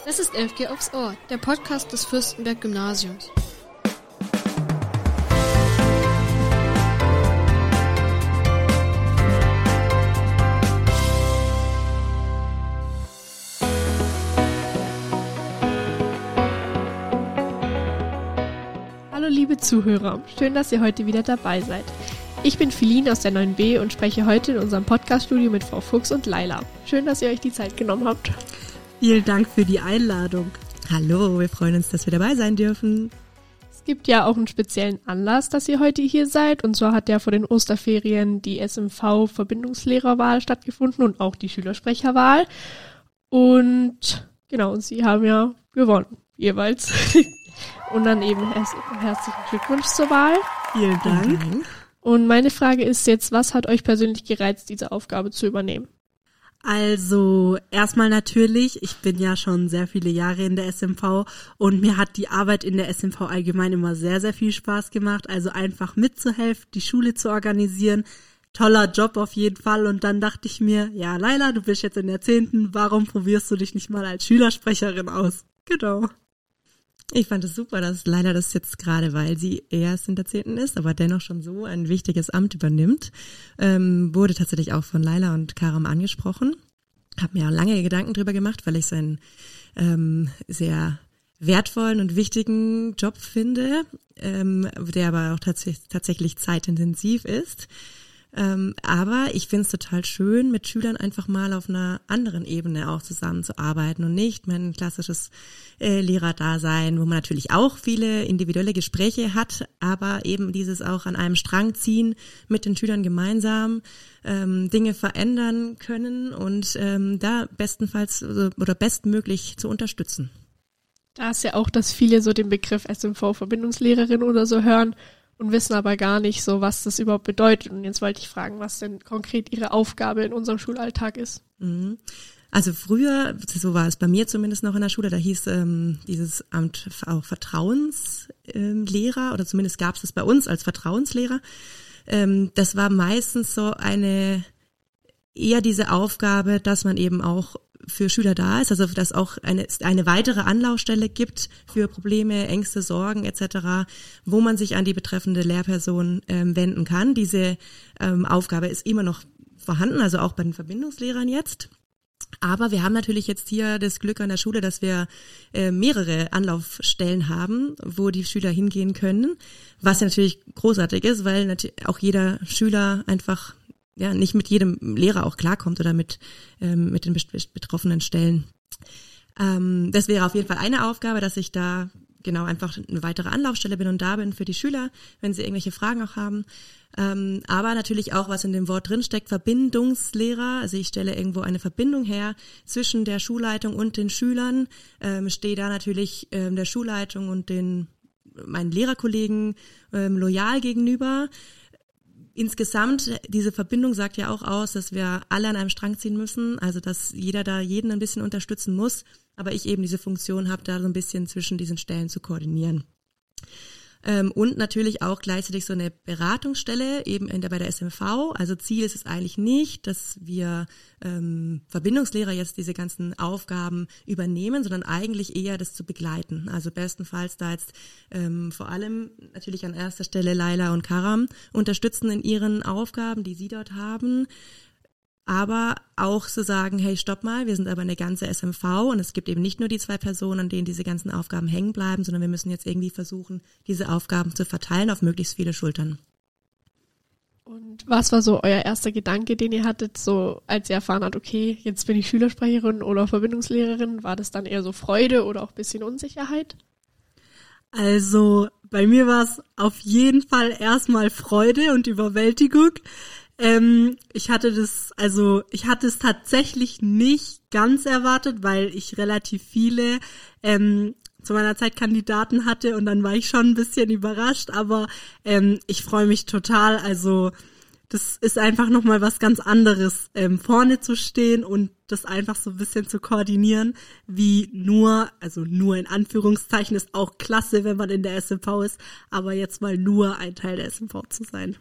Das ist 11G aufs Ohr, der Podcast des Fürstenberg-Gymnasiums. Hallo liebe Zuhörer, schön, dass ihr heute wieder dabei seid. Ich bin Feline aus der 9b und spreche heute in unserem Podcaststudio mit Frau Fuchs und Laila. Schön, dass ihr euch die Zeit genommen habt. Vielen Dank für die Einladung. Hallo, wir freuen uns, dass wir dabei sein dürfen. Es gibt ja auch einen speziellen Anlass, dass ihr heute hier seid. Und zwar hat ja vor den Osterferien die SMV-Verbindungslehrerwahl stattgefunden und auch die Schülersprecherwahl. Und genau, und sie haben ja gewonnen, jeweils. Und dann eben herzlichen Glückwunsch zur Wahl. Vielen Dank. Und meine Frage ist jetzt, was hat euch persönlich gereizt, diese Aufgabe zu übernehmen? Also erstmal natürlich, ich bin ja schon sehr viele Jahre in der SMV und mir hat die Arbeit in der SMV allgemein immer sehr, sehr viel Spaß gemacht. Also einfach mitzuhelfen, die Schule zu organisieren. Toller Job auf jeden Fall. Und dann dachte ich mir, ja Laila, du bist jetzt in der 10., warum probierst du dich nicht mal als Schülersprecherin aus? Genau. Ich fand es super, dass Laila das jetzt gerade, weil sie erst in der 10. ist, aber dennoch schon so ein wichtiges Amt übernimmt, wurde tatsächlich auch von Laila und Karam angesprochen. Habe mir auch lange Gedanken drüber gemacht, weil ich so einen sehr wertvollen und wichtigen Job finde, der aber auch tatsächlich zeitintensiv ist. Aber ich finde es total schön, mit Schülern einfach mal auf einer anderen Ebene auch zusammenzuarbeiten und nicht mein klassisches Lehrerdasein, wo man natürlich auch viele individuelle Gespräche hat, aber eben dieses auch an einem Strang ziehen, mit den Schülern gemeinsam Dinge verändern können und da bestenfalls oder bestmöglich zu unterstützen. Da ist ja auch, dass viele so den Begriff SMV-Verbindungslehrerin oder so hören und wissen aber gar nicht so, was das überhaupt bedeutet. Und jetzt wollte ich fragen, was denn konkret Ihre Aufgabe in unserem Schulalltag ist. Also früher, so war es bei mir zumindest noch in der Schule, da hieß dieses Amt auch Vertrauenslehrer oder zumindest gab es das bei uns als Vertrauenslehrer. Das war meistens so eher diese Aufgabe, dass man eben auch für Schüler da ist, also dass auch eine weitere Anlaufstelle gibt für Probleme, Ängste, Sorgen etc., wo man sich an die betreffende Lehrperson wenden kann. Diese Aufgabe ist immer noch vorhanden, also auch bei den Verbindungslehrern jetzt. Aber wir haben natürlich jetzt hier das Glück an der Schule, dass wir mehrere Anlaufstellen haben, wo die Schüler hingehen können, was natürlich großartig ist, weil natürlich auch jeder Schüler einfach nicht mit jedem Lehrer auch klarkommt oder mit den betroffenen Stellen. Das wäre auf jeden Fall eine Aufgabe, dass ich da genau einfach eine weitere Anlaufstelle bin und da bin für die Schüler, wenn sie irgendwelche Fragen auch haben. Aber natürlich auch, was in dem Wort drinsteckt, Verbindungslehrer. Also ich stelle irgendwo eine Verbindung her zwischen der Schulleitung und den Schülern, stehe da natürlich der Schulleitung und meinen Lehrerkollegen loyal gegenüber. Insgesamt, diese Verbindung sagt ja auch aus, dass wir alle an einem Strang ziehen müssen, also dass jeder da jeden ein bisschen unterstützen muss, aber ich eben diese Funktion habe, da so ein bisschen zwischen diesen Stellen zu koordinieren. Und natürlich auch gleichzeitig so eine Beratungsstelle eben bei der SMV. Also Ziel ist es eigentlich nicht, dass wir Verbindungslehrer jetzt diese ganzen Aufgaben übernehmen, sondern eigentlich eher das zu begleiten. Also bestenfalls da jetzt vor allem natürlich an erster Stelle Laila und Karam unterstützen in ihren Aufgaben, die sie dort haben. Aber auch zu sagen, hey, stopp mal, wir sind aber eine ganze SMV und es gibt eben nicht nur die 2 Personen, an denen diese ganzen Aufgaben hängen bleiben, sondern wir müssen jetzt irgendwie versuchen, diese Aufgaben zu verteilen auf möglichst viele Schultern. Und was war so euer erster Gedanke, den ihr hattet, so als ihr erfahren habt, okay, jetzt bin ich Schülersprecherin oder Verbindungslehrerin? War das dann eher so Freude oder auch ein bisschen Unsicherheit? Also bei mir war es auf jeden Fall erstmal Freude und Überwältigung. Ich hatte es tatsächlich nicht ganz erwartet, weil ich relativ viele zu meiner Zeit Kandidaten hatte und dann war ich schon ein bisschen überrascht, aber ich freue mich total, also das ist einfach nochmal was ganz anderes, vorne zu stehen und das einfach so ein bisschen zu koordinieren, wie nur in Anführungszeichen ist auch klasse, wenn man in der SMV ist, aber jetzt mal nur ein Teil der SMV zu sein.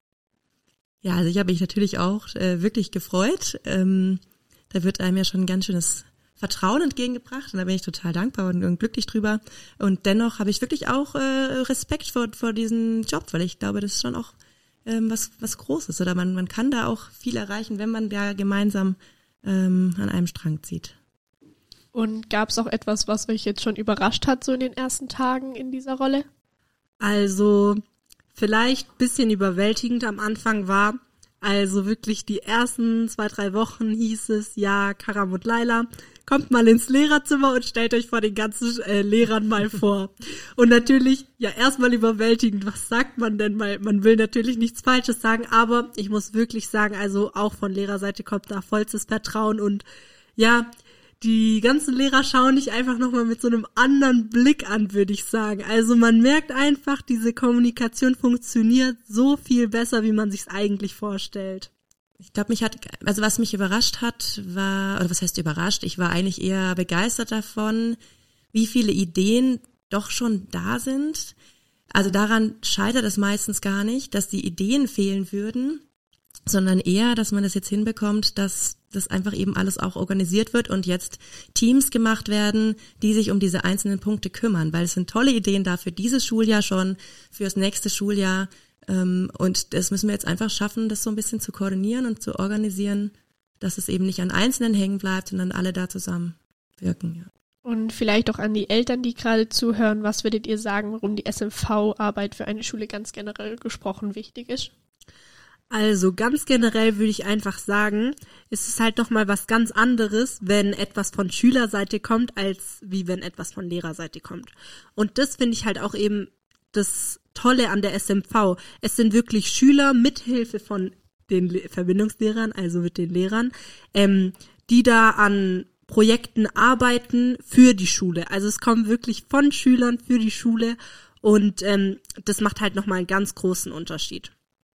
Ja, also ich habe mich natürlich auch wirklich gefreut. Da wird einem ja schon ein ganz schönes Vertrauen entgegengebracht und da bin ich total dankbar und glücklich drüber. Und dennoch habe ich wirklich auch Respekt vor diesem Job, weil ich glaube, das ist schon auch was Großes. Oder man kann da auch viel erreichen, wenn man da gemeinsam an einem Strang zieht. Und gab es auch etwas, was euch jetzt schon überrascht hat, so in den ersten Tagen in dieser Rolle? Also vielleicht ein bisschen überwältigend am Anfang war, also wirklich die ersten 2-3 Wochen hieß es, ja, Karam und Laila, kommt mal ins Lehrerzimmer und stellt euch vor den ganzen Lehrern mal vor. Und natürlich, ja, erstmal überwältigend, was sagt man denn mal? Man will natürlich nichts Falsches sagen, aber ich muss wirklich sagen, also auch von Lehrerseite kommt da vollstes Vertrauen und ja, die ganzen Lehrer schauen dich einfach nochmal mit so einem anderen Blick an, würde ich sagen. Also man merkt einfach, diese Kommunikation funktioniert so viel besser, wie man sich's eigentlich vorstellt. Ich glaube, was mich überrascht hat, oder was heißt überrascht? Ich war eigentlich eher begeistert davon, wie viele Ideen doch schon da sind. Also daran scheitert es meistens gar nicht, dass die Ideen fehlen würden, sondern eher, dass man das jetzt hinbekommt, dass das einfach eben alles auch organisiert wird und jetzt Teams gemacht werden, die sich um diese einzelnen Punkte kümmern, weil es sind tolle Ideen da für dieses Schuljahr schon, für das nächste Schuljahr und das müssen wir jetzt einfach schaffen, das so ein bisschen zu koordinieren und zu organisieren, dass es eben nicht an Einzelnen hängen bleibt, sondern alle da zusammen wirken. Ja. Und vielleicht auch an die Eltern, die gerade zuhören, was würdet ihr sagen, warum die SMV-Arbeit für eine Schule ganz generell gesprochen wichtig ist? Also ganz generell würde ich einfach sagen, es ist halt nochmal was ganz anderes, wenn etwas von Schülerseite kommt, als wie wenn etwas von Lehrerseite kommt. Und das finde ich halt auch eben das Tolle an der SMV. Es sind wirklich Schüler mit Hilfe von den Verbindungslehrern, also mit den Lehrern, die da an Projekten arbeiten für die Schule. Also es kommt wirklich von Schülern für die Schule und das macht halt nochmal einen ganz großen Unterschied.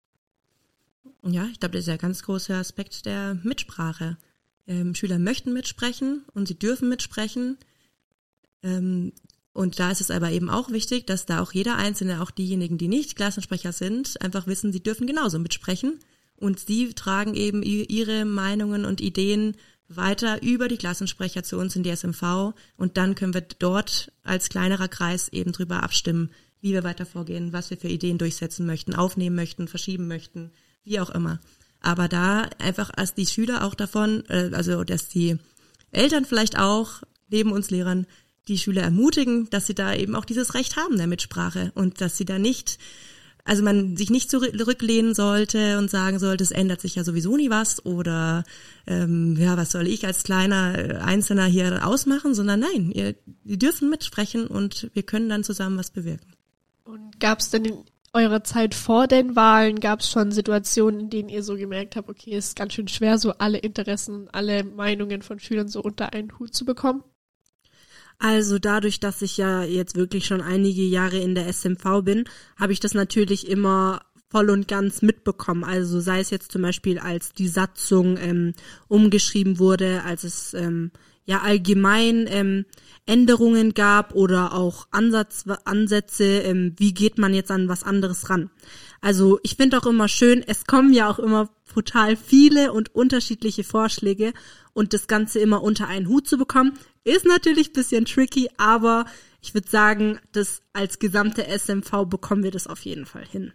Ja, ich glaube, das ist ja ein ganz großer Aspekt der Mitsprache. Schüler möchten mitsprechen und sie dürfen mitsprechen. Und da ist es aber eben auch wichtig, dass da auch jeder Einzelne, auch diejenigen, die nicht Klassensprecher sind, einfach wissen, sie dürfen genauso mitsprechen. Und sie tragen eben ihre Meinungen und Ideen weiter über die Klassensprecher zu uns in die SMV. Und dann können wir dort als kleinerer Kreis eben drüber abstimmen, wie wir weiter vorgehen, was wir für Ideen durchsetzen möchten, aufnehmen möchten, verschieben möchten, wie auch immer. Aber da einfach als die Schüler auch davon, also dass die Eltern vielleicht auch, neben uns Lehrern, die Schüler ermutigen, dass sie da eben auch dieses Recht haben der Mitsprache und dass sie da nicht, also man sich nicht zurücklehnen sollte und sagen sollte, es ändert sich ja sowieso nie was oder was soll ich als kleiner Einzelner hier ausmachen, sondern nein, die dürfen mitsprechen und wir können dann zusammen was bewirken. Und gab es denn in eurer Zeit vor den Wahlen, gab es schon Situationen, in denen ihr so gemerkt habt, okay, es ist ganz schön schwer, so alle Interessen, alle Meinungen von Schülern so unter einen Hut zu bekommen? Also dadurch, dass ich ja jetzt wirklich schon einige Jahre in der SMV bin, habe ich das natürlich immer voll und ganz mitbekommen. Also sei es jetzt zum Beispiel, als die Satzung umgeschrieben wurde, als es allgemein Änderungen gab oder auch Ansätze, wie geht man jetzt an was anderes ran. Also ich finde auch immer schön, es kommen ja auch immer total viele und unterschiedliche Vorschläge und das Ganze immer unter einen Hut zu bekommen, ist natürlich ein bisschen tricky, aber ich würde sagen, dass als gesamte SMV bekommen wir das auf jeden Fall hin.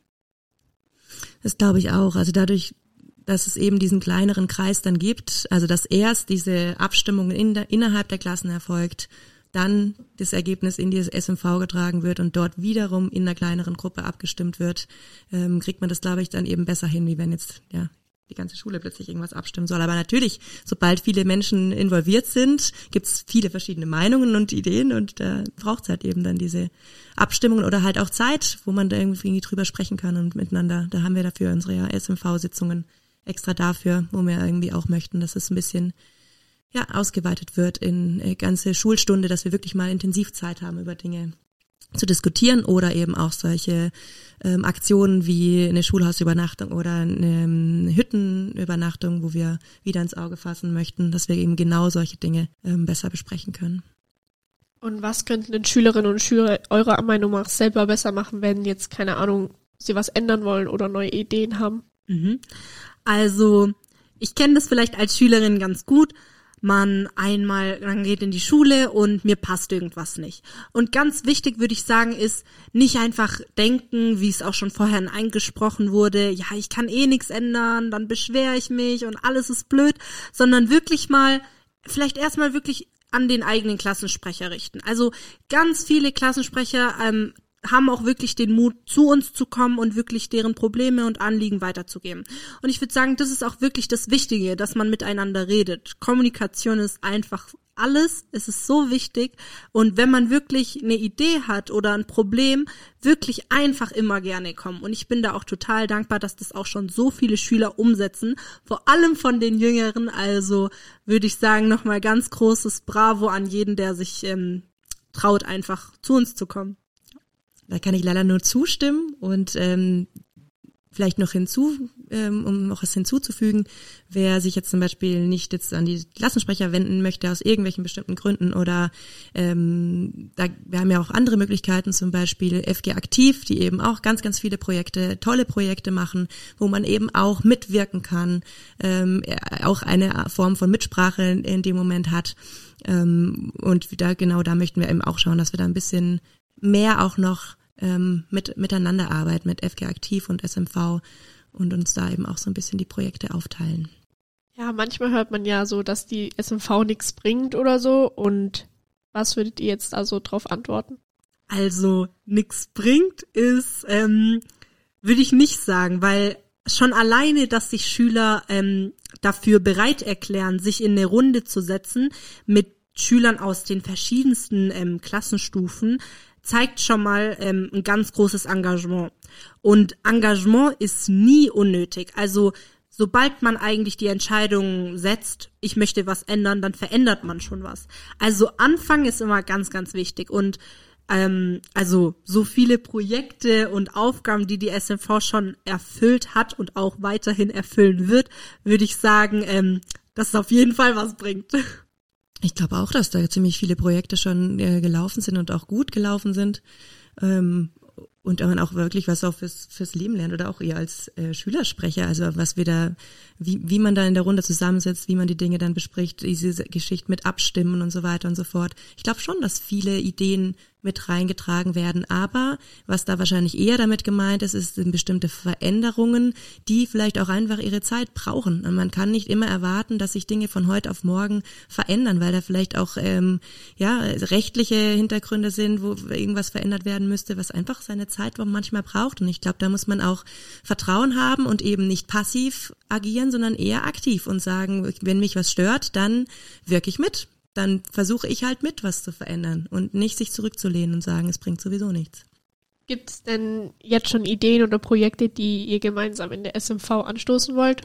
Das glaube ich auch. Also dadurch, dass es eben diesen kleineren Kreis dann gibt, also dass erst diese Abstimmung innerhalb der Klassen erfolgt, dann das Ergebnis in die SMV getragen wird und dort wiederum in einer kleineren Gruppe abgestimmt wird, kriegt man das, glaube ich, dann eben besser hin, wie wenn jetzt die ganze Schule plötzlich irgendwas abstimmen soll. Aber natürlich, sobald viele Menschen involviert sind, gibt es viele verschiedene Meinungen und Ideen und da braucht es halt eben dann diese Abstimmungen oder halt auch Zeit, wo man da irgendwie drüber sprechen kann und miteinander. Da haben wir dafür unsere SMV-Sitzungen extra dafür, wo wir irgendwie auch möchten, dass es ein bisschen ausgeweitet wird in ganze Schulstunde, dass wir wirklich mal intensiv Zeit haben, über Dinge zu diskutieren oder eben auch solche Aktionen wie eine Schulhausübernachtung oder eine Hüttenübernachtung, wo wir wieder ins Auge fassen möchten, dass wir eben genau solche Dinge besser besprechen können. Und was könnten denn Schülerinnen und Schüler eurer Meinung nach selber besser machen, wenn jetzt, keine Ahnung, sie was ändern wollen oder neue Ideen haben? Also ich kenne das vielleicht als Schülerin ganz gut. man geht in die Schule und mir passt irgendwas nicht. Und ganz wichtig würde ich sagen ist, nicht einfach denken, wie es auch schon vorher eingesprochen wurde, ja, ich kann eh nichts ändern, dann beschwere ich mich und alles ist blöd, sondern wirklich mal, vielleicht erstmal wirklich an den eigenen Klassensprecher richten. Also ganz viele Klassensprecher haben auch wirklich den Mut, zu uns zu kommen und wirklich deren Probleme und Anliegen weiterzugeben. Und ich würde sagen, das ist auch wirklich das Wichtige, dass man miteinander redet. Kommunikation ist einfach alles, es ist so wichtig. Und wenn man wirklich eine Idee hat oder ein Problem, wirklich einfach immer gerne kommen. Und ich bin da auch total dankbar, dass das auch schon so viele Schüler umsetzen, vor allem von den Jüngeren. Also würde ich sagen, nochmal ganz großes Bravo an jeden, der sich traut, einfach zu uns zu kommen. Da kann ich leider nur zustimmen und vielleicht noch um noch was hinzuzufügen, wer sich jetzt zum Beispiel nicht jetzt an die Klassensprecher wenden möchte aus irgendwelchen bestimmten Gründen oder wir haben ja auch andere Möglichkeiten, zum Beispiel FG Aktiv, die eben auch ganz, ganz viele tolle Projekte machen, wo man eben auch mitwirken kann, auch eine Form von Mitsprache in dem Moment hat und da möchten wir eben auch schauen, dass wir da ein bisschen mehr auch noch miteinander arbeiten mit FG Aktiv und SMV und uns da eben auch so ein bisschen die Projekte aufteilen. Ja, manchmal hört man ja so, dass die SMV nichts bringt oder so. Und was würdet ihr jetzt also drauf antworten? Also nichts bringt ist, würde ich nicht sagen, weil schon alleine, dass sich Schüler dafür bereit erklären, sich in eine Runde zu setzen mit Schülern aus den verschiedensten Klassenstufen, zeigt schon mal ein ganz großes Engagement. Und Engagement ist nie unnötig. Also sobald man eigentlich die Entscheidung setzt, ich möchte was ändern, dann verändert man schon was. Also Anfang ist immer ganz, ganz wichtig. Und also so viele Projekte und Aufgaben, die SMV schon erfüllt hat und auch weiterhin erfüllen wird, würde ich sagen, dass es auf jeden Fall was bringt. Ich glaube auch, dass da ziemlich viele Projekte schon gelaufen sind und auch gut gelaufen sind und man auch wirklich was auch fürs Leben lernt oder auch ihr als Schülersprecher, also was wir da, wie man da in der Runde zusammensetzt, wie man die Dinge dann bespricht, diese Geschichte mit Abstimmen und so weiter und so fort. Ich glaube schon, dass viele Ideen mit reingetragen werden, aber was da wahrscheinlich eher damit gemeint ist, sind bestimmte Veränderungen, die vielleicht auch einfach ihre Zeit brauchen. Und man kann nicht immer erwarten, dass sich Dinge von heute auf morgen verändern, weil da vielleicht auch rechtliche Hintergründe sind, wo irgendwas verändert werden müsste, was einfach seine Zeit manchmal braucht. Und ich glaube, da muss man auch Vertrauen haben und eben nicht passiv agieren, sondern eher aktiv und sagen, wenn mich was stört, dann wirke ich mit. Dann versuche ich halt mit, was zu verändern und nicht sich zurückzulehnen und sagen, es bringt sowieso nichts. Gibt es denn jetzt schon Ideen oder Projekte, die ihr gemeinsam in der SMV anstoßen wollt?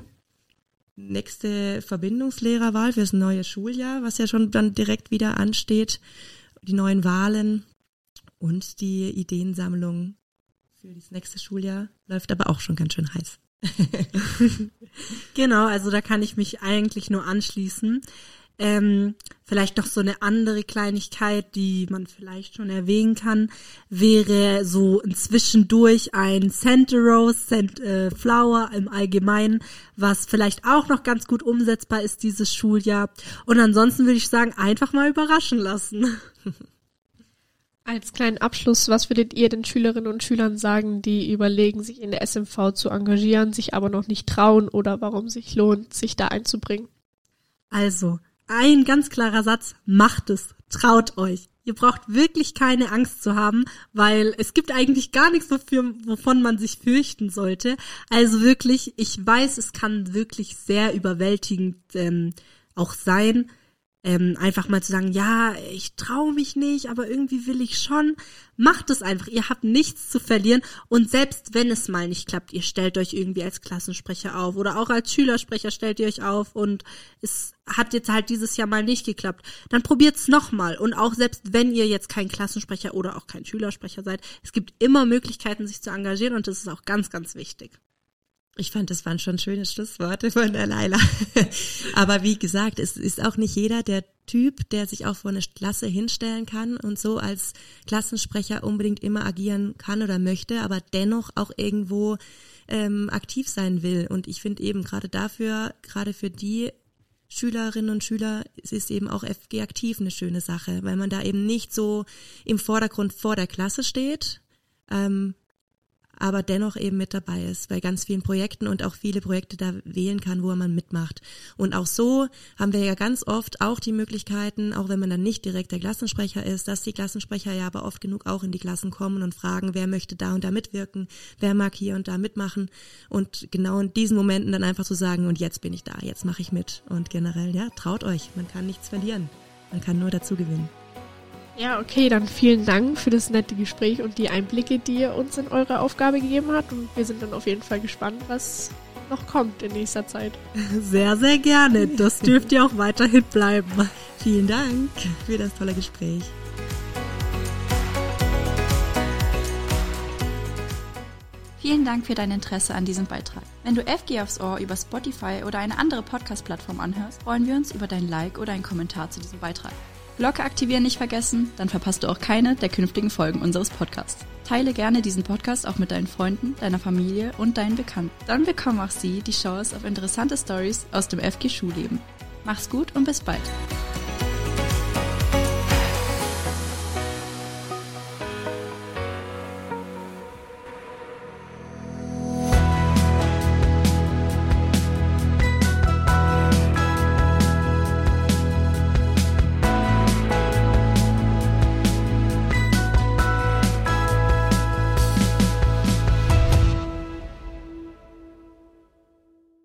Nächste Verbindungslehrerwahl fürs neue Schuljahr, was ja schon dann direkt wieder ansteht, die neuen Wahlen und die Ideensammlung für das nächste Schuljahr läuft aber auch schon ganz schön heiß. Genau, also da kann ich mich eigentlich nur anschließen. Vielleicht noch so eine andere Kleinigkeit, die man vielleicht schon erwähnen kann, wäre so zwischendurch ein Santa Rose, Santa Flower im Allgemeinen, was vielleicht auch noch ganz gut umsetzbar ist dieses Schuljahr. Und ansonsten würde ich sagen, einfach mal überraschen lassen. Als kleinen Abschluss, was würdet ihr den Schülerinnen und Schülern sagen, die überlegen, sich in der SMV zu engagieren, sich aber noch nicht trauen oder warum sich lohnt, sich da einzubringen? Also, ein ganz klarer Satz, macht es, traut euch. Ihr braucht wirklich keine Angst zu haben, weil es gibt eigentlich gar nichts, wovon man sich fürchten sollte. Also wirklich, ich weiß, es kann wirklich sehr überwältigend auch sein, einfach mal zu sagen, ja, ich traue mich nicht, aber irgendwie will ich schon. Macht es einfach, ihr habt nichts zu verlieren und selbst wenn es mal nicht klappt, ihr stellt euch irgendwie als Klassensprecher auf oder auch als Schülersprecher stellt ihr euch auf und es hat jetzt halt dieses Jahr mal nicht geklappt, dann probiert's nochmal und auch selbst wenn ihr jetzt kein Klassensprecher oder auch kein Schülersprecher seid, es gibt immer Möglichkeiten, sich zu engagieren und das ist auch ganz, ganz wichtig. Ich fand, das waren schon schöne Schlussworte von der Laila. Aber wie gesagt, es ist auch nicht jeder der Typ, der sich auch vor eine Klasse hinstellen kann und so als Klassensprecher unbedingt immer agieren kann oder möchte, aber dennoch auch irgendwo aktiv sein will. Und ich finde eben gerade für die Schülerinnen und Schüler ist eben auch FG aktiv eine schöne Sache, weil man da eben nicht so im Vordergrund vor der Klasse steht, aber dennoch eben mit dabei ist bei ganz vielen Projekten und auch viele Projekte da wählen kann, wo man mitmacht. Und auch so haben wir ja ganz oft auch die Möglichkeiten, auch wenn man dann nicht direkt der Klassensprecher ist, dass die Klassensprecher ja aber oft genug auch in die Klassen kommen und fragen, wer möchte da und da mitwirken, wer mag hier und da mitmachen und genau in diesen Momenten dann einfach zu sagen, und jetzt bin ich da, jetzt mache ich mit. Und generell, ja, traut euch, man kann nichts verlieren, man kann nur dazu gewinnen. Ja, okay, dann vielen Dank für das nette Gespräch und die Einblicke, die ihr uns in eure Aufgabe gegeben habt. Und wir sind dann auf jeden Fall gespannt, was noch kommt in nächster Zeit. Sehr, sehr gerne. Das dürft ihr auch weiterhin bleiben. Vielen Dank für das tolle Gespräch. Vielen Dank für dein Interesse an diesem Beitrag. Wenn du FG aufs Ohr über Spotify oder eine andere Podcast-Plattform anhörst, freuen wir uns über dein Like oder einen Kommentar zu diesem Beitrag. Glocke aktivieren nicht vergessen, dann verpasst du auch keine der künftigen Folgen unseres Podcasts. Teile gerne diesen Podcast auch mit deinen Freunden, deiner Familie und deinen Bekannten. Dann bekommen auch sie die Chance auf interessante Storys aus dem FG-Schulleben. Mach's gut und bis bald.